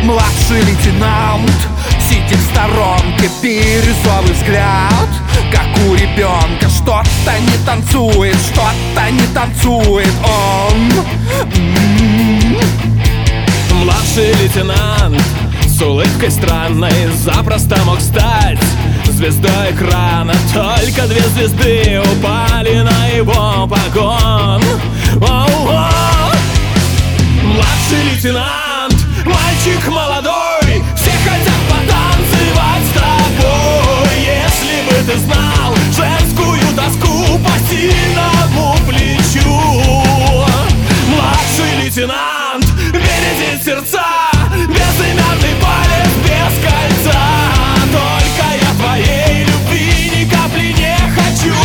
Младший лейтенант сидит в сторонке, бирюзовый взгляд, как у ребенка. Что-то не танцует, что-то не танцует он. Младший лейтенант с улыбкой странной запросто мог стать звездой экрана. Только 2 звезды упали на его погон. Оу-оу. Младший лейтенант, мальчик молодой, все хотят потанцевать с тобой. Если бы ты знал женскую тоску по сильному плечу. Младший лейтенант бередит сердца, безымянный палец без кольца. Только я твоей любви ни капли не хочу.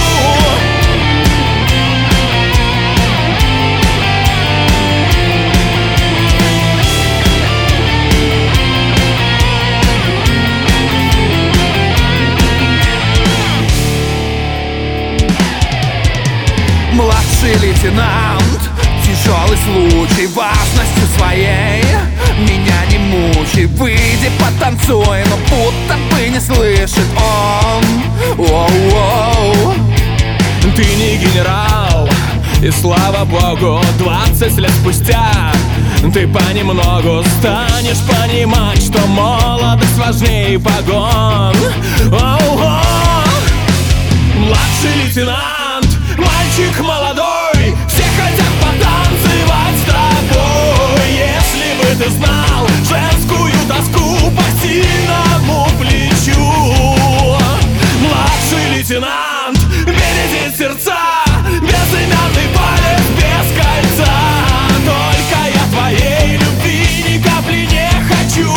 Младший лейтенант, тяжелый случай, важностью своей меня не мучай. Выйди, потанцуй, но будто бы не слышит он. Оу-оу. Ты не генерал, и слава богу, 20 лет спустя ты понемногу станешь понимать, что молодость важнее погон. Оу-оу. Младший лейтенант, мальчик молодой, все хотят потанцевать с тобой. Если бы ты знал женскую тоску по сильному плечу. Младший лейтенант бередит сердца, безымянный палец без кольца. Только я твоей любви ни капли не хочу.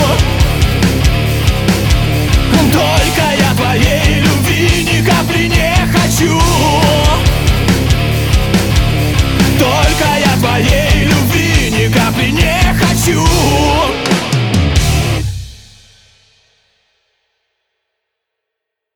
Только я твоей любви ни капли не хочу. Только я твоей любви ни капли не хочу.